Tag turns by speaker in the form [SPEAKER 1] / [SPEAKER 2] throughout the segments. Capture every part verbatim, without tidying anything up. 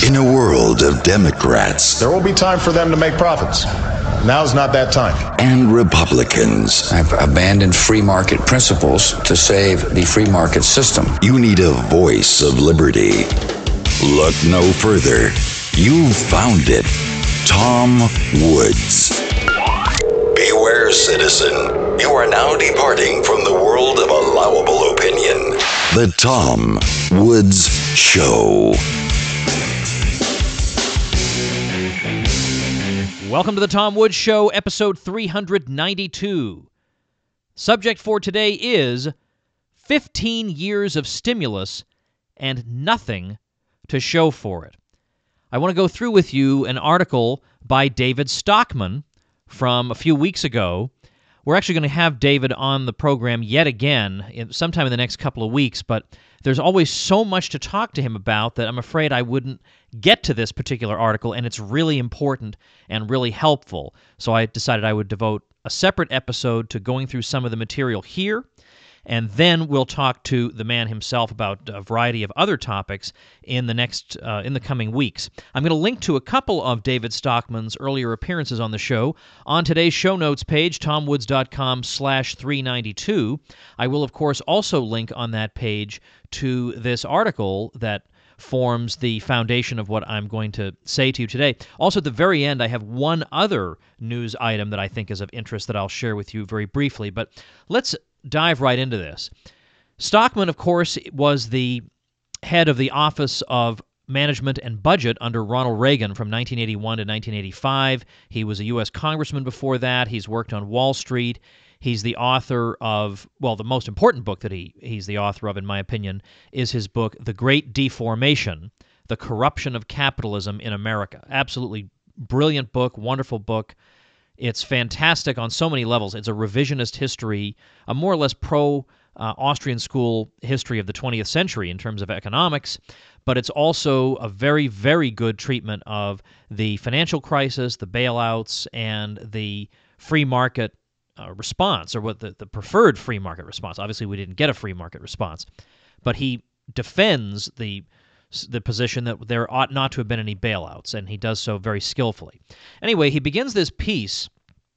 [SPEAKER 1] In a world of Democrats,
[SPEAKER 2] there will be time for them to make profits. Now's not that time.
[SPEAKER 1] And Republicans,
[SPEAKER 3] I've abandoned free market principles to save the free market system.
[SPEAKER 1] You need a voice of liberty. Look no further. You've found it. Tom Woods. Beware, citizen. You are now departing from the world of allowable opinion. The Tom Woods Show.
[SPEAKER 4] Welcome to the Tom Woods Show, episode three ninety-two. Subject for today is fifteen years of stimulus and nothing to show for it. I want to go through with you an article by David Stockman from a few weeks ago. We're actually going to have David on the program yet again in, sometime in the next couple of weeks, but there's always so much to talk to him about that I'm afraid I wouldn't get to this particular article, and it's really important and really helpful. So I decided I would devote a separate episode to going through some of the material here, and then we'll talk to the man himself about a variety of other topics in the next, uh, in the coming weeks. I'm going to link to a couple of David Stockman's earlier appearances on the show on today's show notes page, tomwoods.com slash 392. I will, of course, also link on that page to this article that forms the foundation of what I'm going to say to you today. Also, at the very end, I have one other news item that I think is of interest that I'll share with you very briefly, but let's dive right into this. Stockman, of course, was the head of the Office of Management and Budget under Ronald Reagan from nineteen eighty-one to nineteen eighty-five. He was a U S congressman before that. He's worked on Wall Street. He's the author of, well, the most important book that he he's the author of, in my opinion, is his book, The Great Deformation, The Corruption of Capitalism in America. Absolutely brilliant book, wonderful book. It's fantastic on so many levels. It's a revisionist history, a more or less pro-Austrian uh, school history of the twentieth century in terms of economics, but it's also a very, very good treatment of the financial crisis, the bailouts, and the free market uh, response, or what the, the preferred free market response. Obviously, we didn't get a free market response, but he defends the the position that there ought not to have been any bailouts, and he does so very skillfully. Anyway, he begins this piece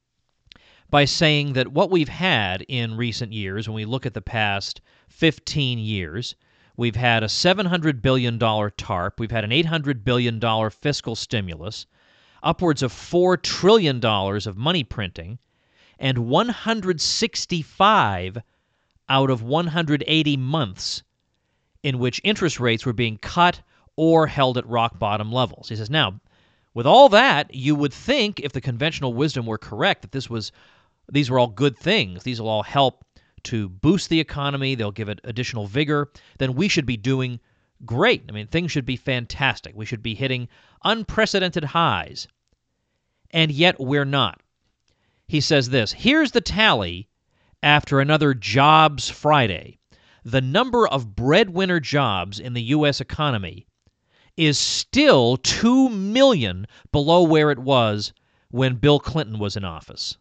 [SPEAKER 4] by saying that what we've had in recent years, when we look at the past fifteen years, we've had a seven hundred billion dollars TARP, we've had an eight hundred billion dollars fiscal stimulus, upwards of four trillion dollars of money printing, and one hundred sixty-five out of one hundred eighty months in which interest rates were being cut or held at rock-bottom levels. He says, now, with all that, you would think, if the conventional wisdom were correct, that this was, these were all good things, these will all help to boost the economy, they'll give it additional vigor, then we should be doing great. I mean, things should be fantastic. We should be hitting unprecedented highs. And yet we're not. He says this, here's the tally after another Jobs Friday. The number of breadwinner jobs in the U S economy is still two million below where it was when Bill Clinton was in office.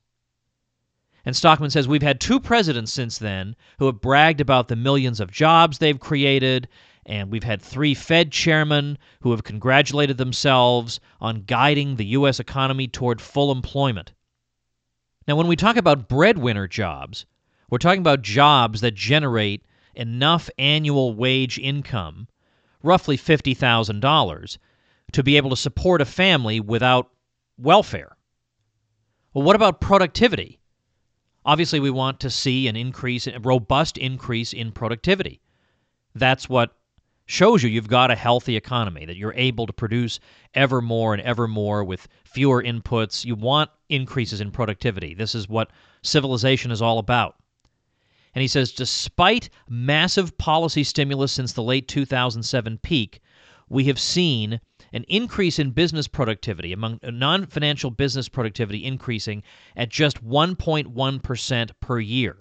[SPEAKER 4] And Stockman says, we've had two presidents since then who have bragged about the millions of jobs they've created, and we've had three Fed chairmen who have congratulated themselves on guiding the U S economy toward full employment. Now, when we talk about breadwinner jobs, we're talking about jobs that generate enough annual wage income, roughly fifty thousand dollars, to be able to support a family without welfare. Well, what about productivity? Obviously, we want to see an increase, a robust increase in productivity. That's what shows you you've got a healthy economy, that you're able to produce ever more and ever more with fewer inputs. You want increases in productivity. This is what civilization is all about. And he says, despite massive policy stimulus since the late two thousand seven peak, we have seen an increase in business productivity, among non-financial business productivity increasing at just one point one percent per year.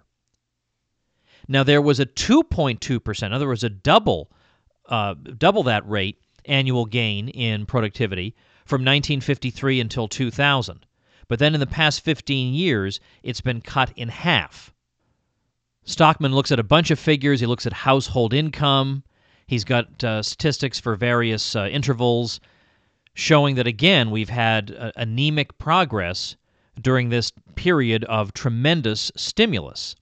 [SPEAKER 4] Now, there was a two point two percent, in other words, a double, uh, double that rate annual gain in productivity from nineteen fifty-three until two thousand. But then in the past fifteen years, it's been cut in half. Stockman looks at a bunch of figures. He looks at household income. He's got uh, statistics for various uh, intervals. showing that, again, we've had uh, anemic progress during this period of tremendous stimulus.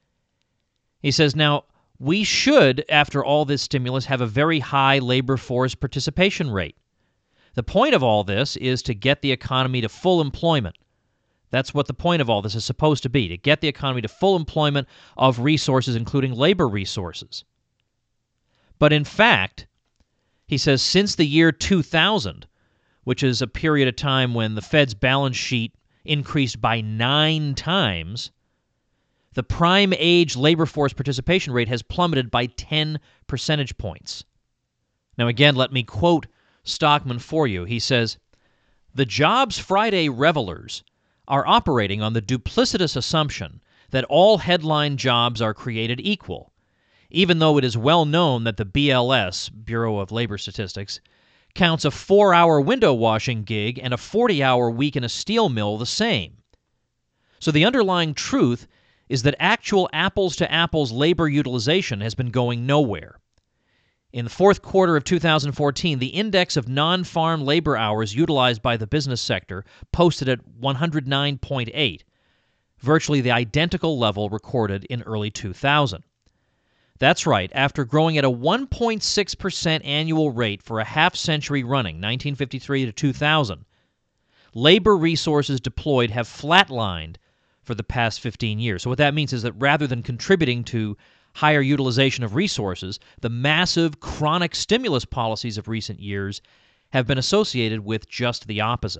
[SPEAKER 4] He says, now, we should, after all this stimulus, have a very high labor force participation rate. The point of all this is to get the economy to full employment. That's what the point of all this is supposed to be, to get the economy to full employment of resources, including labor resources. But in fact, he says, since the year two thousand, which is a period of time when the Fed's balance sheet increased by nine times, the prime age labor force participation rate has plummeted by ten percentage points. Now, again, let me quote Stockman for you. He says, "The Jobs Friday revelers are operating on the duplicitous assumption that all headline jobs are created equal, even though it is well known that the B L S, Bureau of Labor Statistics, counts a four-hour window washing gig and a forty-hour week in a steel mill the same. So the underlying truth is that actual apples-to-apples labor utilization has been going nowhere. In the fourth quarter of two thousand fourteen, the index of non-farm labor hours utilized by the business sector posted at one hundred nine point eight, virtually the identical level recorded in early two thousand. That's right, after growing at a one point six percent annual rate for a half-century running, nineteen fifty-three to two thousand, labor resources deployed have flatlined for the past fifteen years. So what that means is that rather than contributing to higher utilization of resources, the massive chronic stimulus policies of recent years have been associated with just the opposite.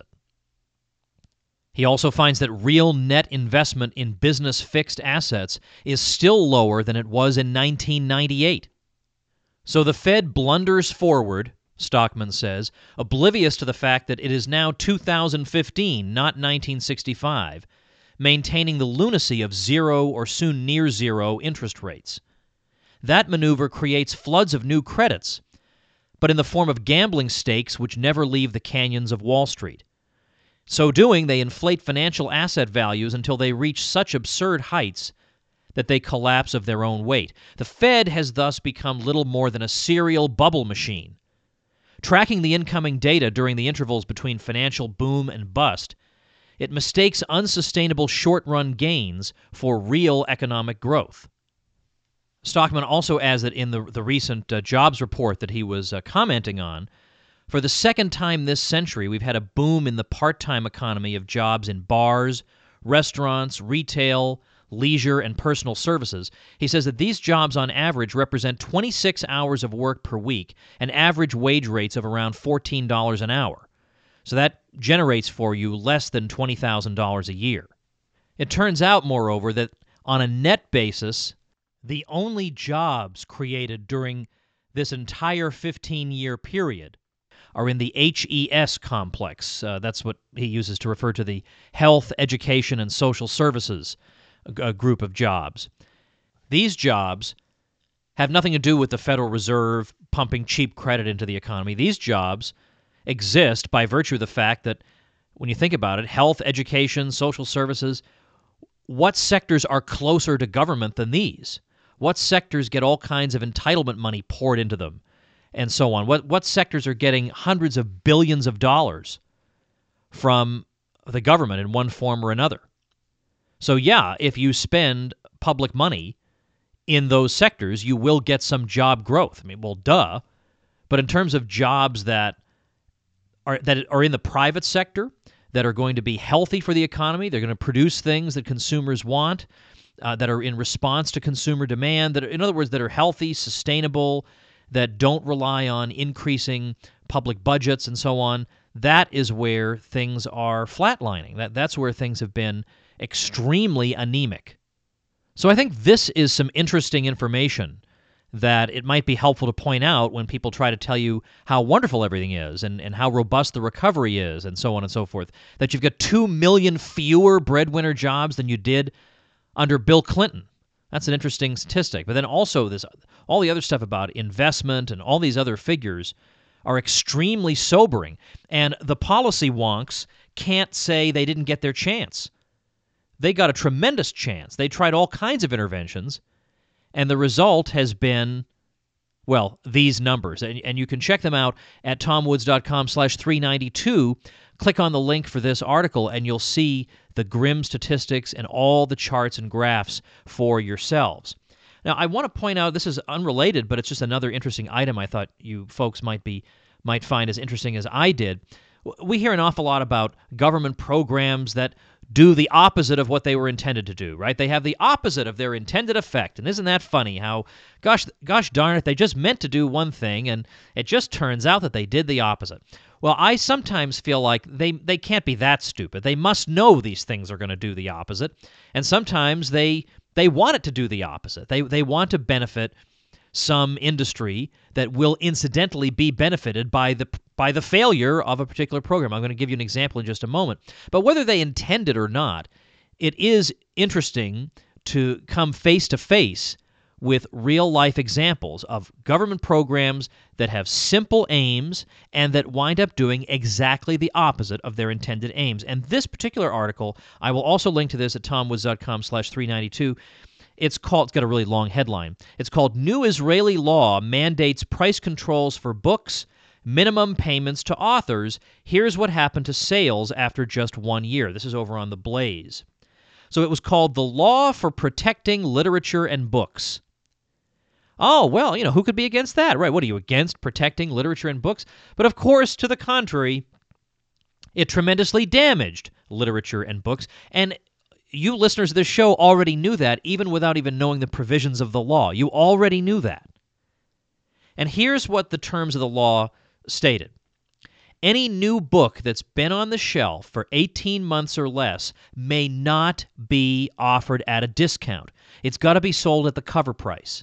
[SPEAKER 4] He also finds that real net investment in business fixed assets is still lower than it was in nineteen ninety-eight. So the Fed blunders forward, Stockman says, oblivious to the fact that it is now two thousand fifteen, not nineteen sixty-five, maintaining the lunacy of zero or soon near zero interest rates. That maneuver creates floods of new credits, but in the form of gambling stakes which never leave the canyons of Wall Street. So doing, they inflate financial asset values until they reach such absurd heights that they collapse of their own weight. The Fed has thus become little more than a serial bubble machine. Tracking the incoming data during the intervals between financial boom and bust, it mistakes unsustainable short-run gains for real economic growth. Stockman also adds that in the, the recent uh, jobs report that he was uh, commenting on, for the second time this century, we've had a boom in the part-time economy of jobs in bars, restaurants, retail, leisure, and personal services. He says that these jobs on average represent twenty-six hours of work per week and average wage rates of around fourteen dollars an hour. So that generates for you less than twenty thousand dollars a year. It turns out, moreover, that on a net basis, the only jobs created during this entire fifteen-year period are in the H E S complex. Uh, that's what he uses to refer to the health, education, and social services uh, group of jobs. These jobs have nothing to do with the Federal Reserve pumping cheap credit into the economy. These jobs exist by virtue of the fact that, when you think about it, health, education, social services, what sectors are closer to government than these? What sectors get all kinds of entitlement money poured into them, and so on? What what sectors are getting hundreds of billions of dollars from the government in one form or another? So yeah, if you spend public money in those sectors, you will get some job growth. I mean, well, duh. But in terms of jobs that are that are in the private sector, that are going to be healthy for the economy, they're going to produce things that consumers want, uh, that are in response to consumer demand, that are, in other words, that are healthy, sustainable, that don't rely on increasing public budgets and so on, that is where things are flatlining. That that's where things have been extremely anemic. So I think this is some interesting information that it might be helpful to point out when people try to tell you how wonderful everything is and, and how robust the recovery is and so on and so forth, that you've got two million fewer breadwinner jobs than you did under Bill Clinton. That's an interesting statistic. But then also this, all the other stuff about investment and all these other figures are extremely sobering. And the policy wonks can't say they didn't get their chance. They got a tremendous chance. They tried all kinds of interventions, and the result has been well, these numbers. And, and you can check them out at tomwoods.com slash 392. Click on the link for this article, and you'll see the grim statistics and all the charts and graphs for yourselves. Now, I want to point out, this is unrelated, but it's just another interesting item I thought you folks might be might find as interesting as I did. We hear an awful lot about government programs that do the opposite of what they were intended to do, right? They have the opposite of their intended effect. And isn't that funny how, gosh, gosh darn it, they just meant to do one thing, and it just turns out that they did the opposite. Well, I sometimes feel like they, they can't be that stupid. They must know these things are going to do the opposite. And sometimes they they want it to do the opposite. They they want to benefit some industry that will incidentally be benefited by the by the failure of a particular program. I'm going to give you an example in just a moment. But whether they intend it or not, it is interesting to come face to face with real-life examples of government programs that have simple aims and that wind up doing exactly the opposite of their intended aims. And this particular article, I will also link to this at tomwoods.com slash 392. It's called, it's got a really long headline. It's called New Israeli Law Mandates Price Controls for Books, Minimum Payments to Authors. Here's what happened to sales after just one year. This is over on The Blaze. So it was called The Law for Protecting Literature and Books. Oh, well, you know, who could be against that? Right, what are you, against protecting literature and books? But of course, to the contrary, it tremendously damaged literature and books. And you listeners of this show already knew that, even without even knowing the provisions of the law. You already knew that. And here's what the terms of the law stated. Any new book that's been on the shelf for eighteen months or less may not be offered at a discount. It's got to be sold at the cover price.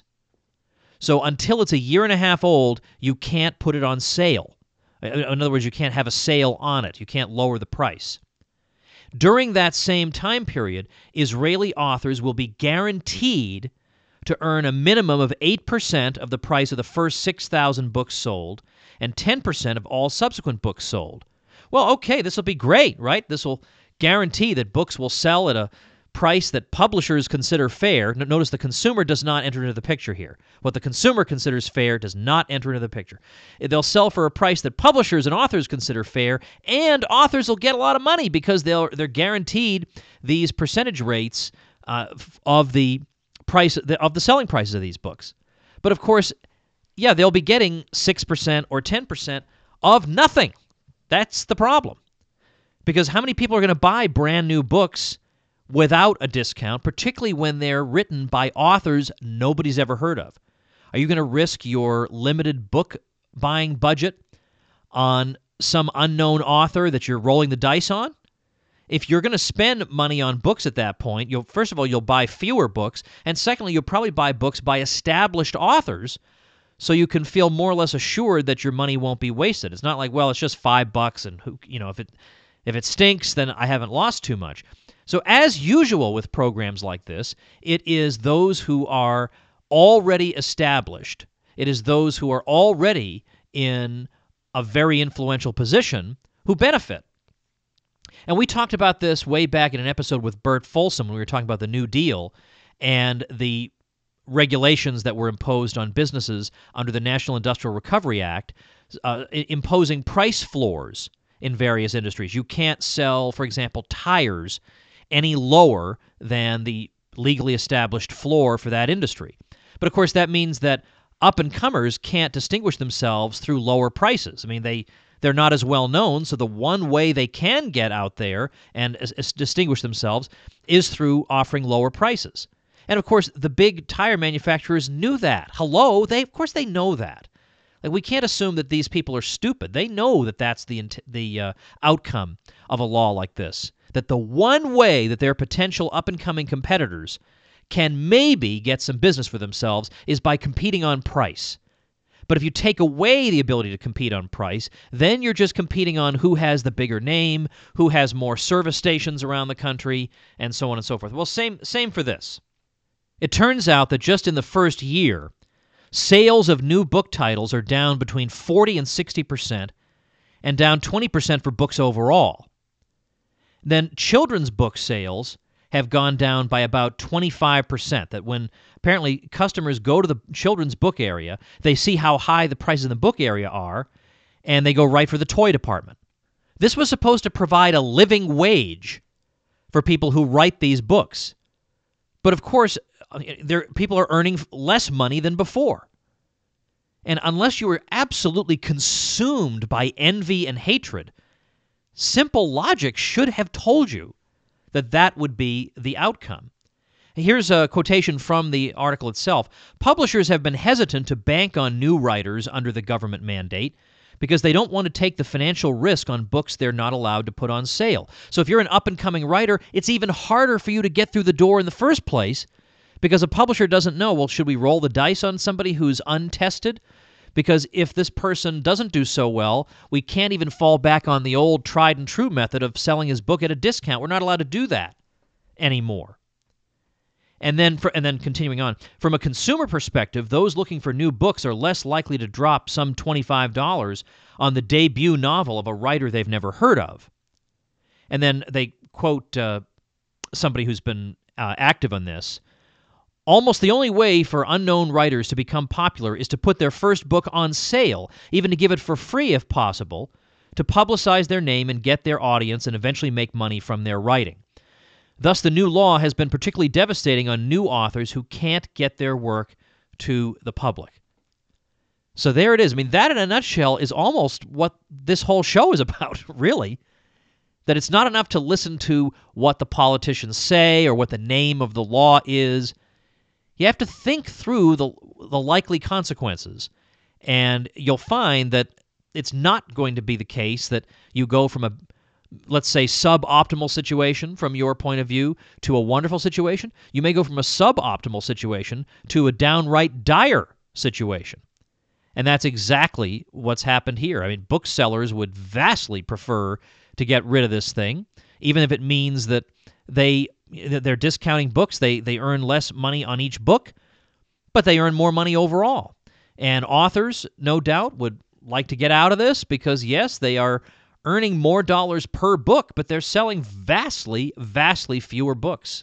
[SPEAKER 4] So until it's a year and a half old, you can't put it on sale. In other words, you can't have a sale on it. You can't lower the price. During that same time period, Israeli authors will be guaranteed to earn a minimum of eight percent of the price of the first six thousand books sold and ten percent of all subsequent books sold. Well, okay, this will be great, right? This will guarantee that books will sell at a price that publishers consider fair. Notice the consumer does not enter into the picture here. What the consumer considers fair does not enter into the picture. They'll sell for a price that publishers and authors consider fair, and authors will get a lot of money because they'll, they're guaranteed these percentage rates uh, of the price of the selling prices of these books. But of course, yeah, they'll be getting six percent or ten percent of nothing. That's the problem. Because how many people are going to buy brand new books without a discount, particularly when they're written by authors nobody's ever heard of? Are you going to risk your limited book buying budget on some unknown author that you're rolling the dice on? If you're going to spend money on books at that point, you'll first of all, you'll buy fewer books, and secondly, you'll probably buy books by established authors so you can feel more or less assured that your money won't be wasted. It's not like, well, it's just five bucks, and who, you know, if it if it stinks, then I haven't lost too much. So as usual with programs like this, it is those who are already established, it is those who are already in a very influential position who benefit. And we talked about this way back in an episode with Bert Folsom when we were talking about the New Deal and the regulations that were imposed on businesses under the National Industrial Recovery Act, uh, imposing price floors in various industries. You can't sell, for example, tires any lower than the legally established floor for that industry. But of course, that means that up-and-comers can't distinguish themselves through lower prices. I mean, they, they're not as well known, so the one way they can get out there and as, as distinguish themselves is through offering lower prices. And of course, the big tire manufacturers knew that. Hello, they of course they know that. Like, we can't assume that these people are stupid. They know that that's the the uh, outcome of a law like this. That the one way that their potential up-and-coming competitors can maybe get some business for themselves is by competing on price. But if you take away the ability to compete on price, then you're just competing on who has the bigger name, who has more service stations around the country, and so on and so forth. Well, same same for this. It turns out that just in the first year, sales of new book titles are down between forty and sixty percent, and down twenty percent for books overall. Then children's book sales have gone down by about twenty-five percent. That when apparently customers go to the children's book area, they see how high the prices in the book area are, and they go right for the toy department. This was supposed to provide a living wage for people who write these books. But of course, there, people are earning less money than before. And unless you were absolutely consumed by envy and hatred, simple logic should have told you that that would be the outcome. Here's a quotation from the article itself. Publishers have been hesitant to bank on new writers under the government mandate because they don't want to take the financial risk on books they're not allowed to put on sale. So if you're an up-and-coming writer, it's even harder for you to get through the door in the first place because a publisher doesn't know, well, should we roll the dice on somebody who's untested? Because if this person doesn't do so well, we can't even fall back on the old tried-and-true method of selling his book at a discount. We're not allowed to do that anymore. And then, for, and then continuing on, from a consumer perspective, those looking for new books are less likely to drop some twenty-five dollars on the debut novel of a writer they've never heard of. And then they quote uh, somebody who's been uh, active on this. Almost the only way for unknown writers to become popular is to put their first book on sale, even to give it for free if possible, to publicize their name and get their audience and eventually make money from their writing. Thus, the new law has been particularly devastating on new authors who can't get their work to the public. So there it is. I mean, that in a nutshell is almost what this whole show is about, really. That it's not enough to listen to what the politicians say or what the name of the law is. You have to think through the, the likely consequences. And you'll find that it's not going to be the case that you go from a, let's say, suboptimal situation from your point of view to a wonderful situation. You may go from a suboptimal situation to a downright dire situation. And that's exactly what's happened here. I mean, booksellers would vastly prefer to get rid of this thing, even if it means that they, they're discounting books. They, they earn less money on each book, but they earn more money overall. And authors, no doubt, would like to get out of this because, yes, they are earning more dollars per book, but they're selling vastly, vastly fewer books.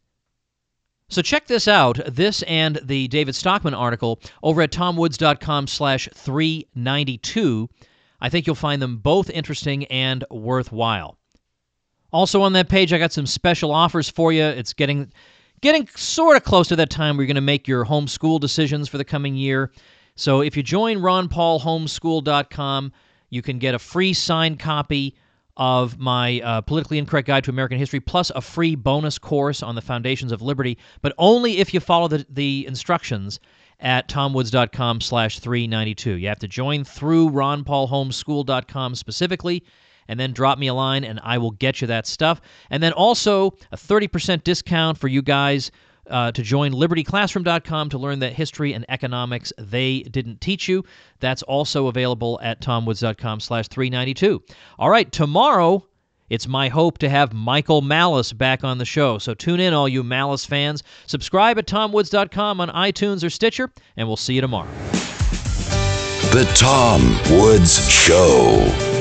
[SPEAKER 4] So check this out, this and the David Stockman article over at tomwoods.com slash 392. I think you'll find them both interesting and worthwhile. Also on that page, I got some special offers for you. It's getting getting sort of close to that time where you're going to make your homeschool decisions for the coming year. So if you join ron paul homeschool dot com, you can get a free signed copy of my uh, Politically Incorrect Guide to American History, plus a free bonus course on the Foundations of Liberty, but only if you follow the, the instructions at tomwoods.com slash 392. You have to join through ron paul homeschool dot com specifically, and then drop me a line, and I will get you that stuff. And then also a thirty percent discount for you guys uh, to join liberty classroom dot com to learn that history and economics they didn't teach you. That's also available at tomwoods.com slash 392. All right, tomorrow, it's my hope to have Michael Malice back on the show. So tune in, all you Malice fans. Subscribe at tomwoods dot com on iTunes or Stitcher, and we'll see you tomorrow.
[SPEAKER 1] The Tom Woods Show.